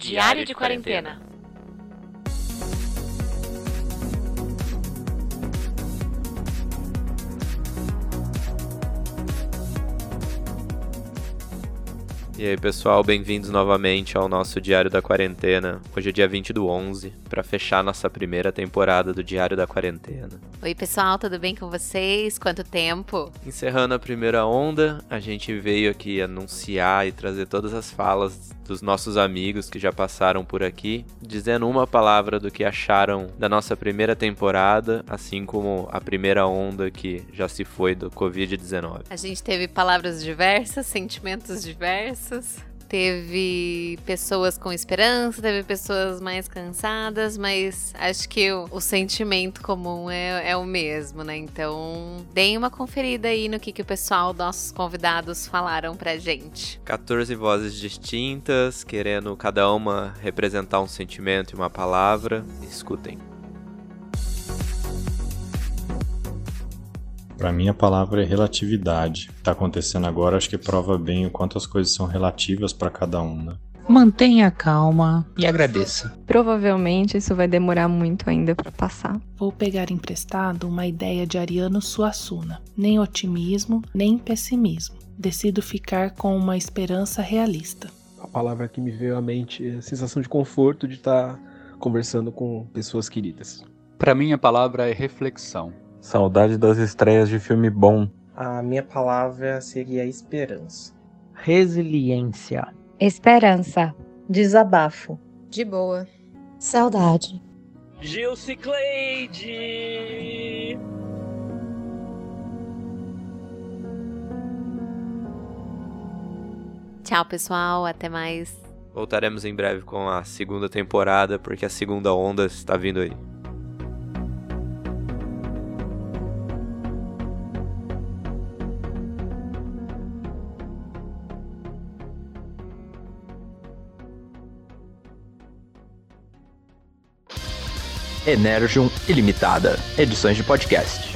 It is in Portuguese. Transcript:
Diário de Quarentena. E aí pessoal, bem-vindos novamente ao nosso Diário da Quarentena. Hoje é dia 20/11, para fechar nossa primeira temporada do Diário da Quarentena. Oi pessoal, tudo bem com vocês? Quanto tempo? Encerrando a primeira onda, a gente veio aqui anunciar e trazer todas as falas dos nossos amigos que já passaram por aqui, dizendo uma palavra do que acharam da nossa primeira temporada, assim como a primeira onda que já se foi do Covid-19. A gente teve palavras diversas, sentimentos diversos. Teve pessoas com esperança, teve pessoas mais cansadas, mas acho que o sentimento comum é o mesmo, né? Então, deem uma conferida aí no que o pessoal, nossos convidados, falaram pra gente. 14 vozes distintas, querendo cada uma representar um sentimento e uma palavra. Escutem. Para mim a palavra é relatividade. O que está acontecendo agora acho que prova bem o quanto as coisas são relativas para cada um, né? Mantenha calma e agradeça. Provavelmente isso vai demorar muito ainda para passar. Vou pegar emprestado uma ideia de Ariano Suassuna. Nem otimismo, nem pessimismo. Decido ficar com uma esperança realista. A palavra que me veio à mente é a sensação de conforto de estar conversando com pessoas queridas. Para mim a palavra é reflexão. Saudade das estreias de filme bom. A minha palavra seria esperança. Resiliência. Esperança. Desabafo. De boa. Saudade. Gilcicleide. Tchau, pessoal. Até mais. Voltaremos em breve com a segunda temporada, porque a segunda onda está vindo aí. Energium Ilimitada, edições de podcast.